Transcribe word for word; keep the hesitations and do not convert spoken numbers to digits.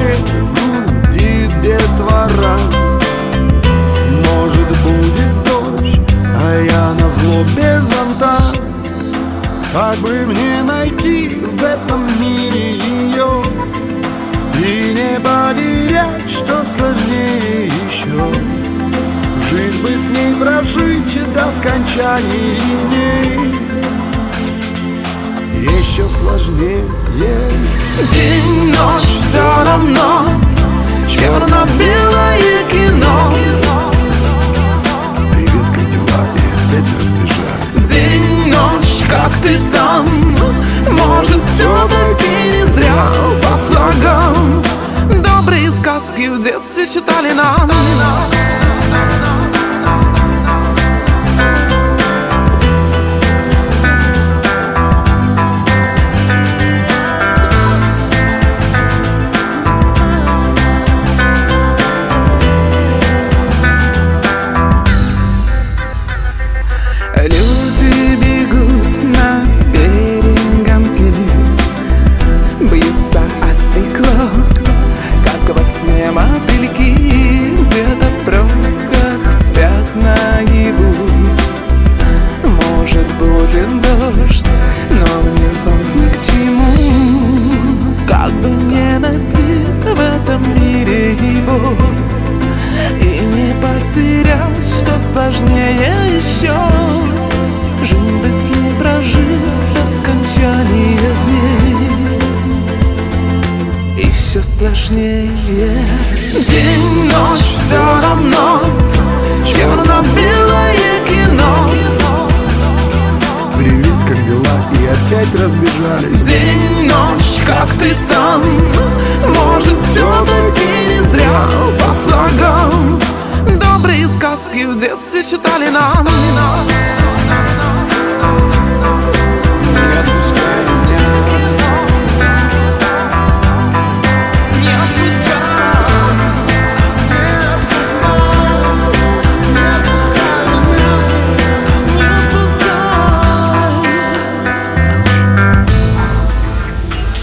дворе гудит детвора. Может, будет дождь, а я назло без зонта. Как бы мне найти в этом мире ее и не потерять, что сложнее еще? Жить бы с ней, прожить до скончания дней еще сложнее. День, ночь, все равно черно-белое кино. Привет, как дела? И опять разбежались. День, ночь, как ты там? Может, все-таки не зря по слогам добрые сказки в детстве читали нам. Люди бегут на перегонки, бьются о стекло, как во тьме мотыльки. Где-то в пробках спят наяву. Может, будет дождь, но мне зонт ни к чему. Как бы мне найти в этом мире его и не потерять, что сложнее еще? Жить бы с ней, прожить до скончания дней еще сложнее. День, ночь, все равно черно-белое кино. Привет, как дела? И опять разбежались. День, ночь, как ты там? Может, все-таки не зря по слогам добрые сказки в детстве читали нам.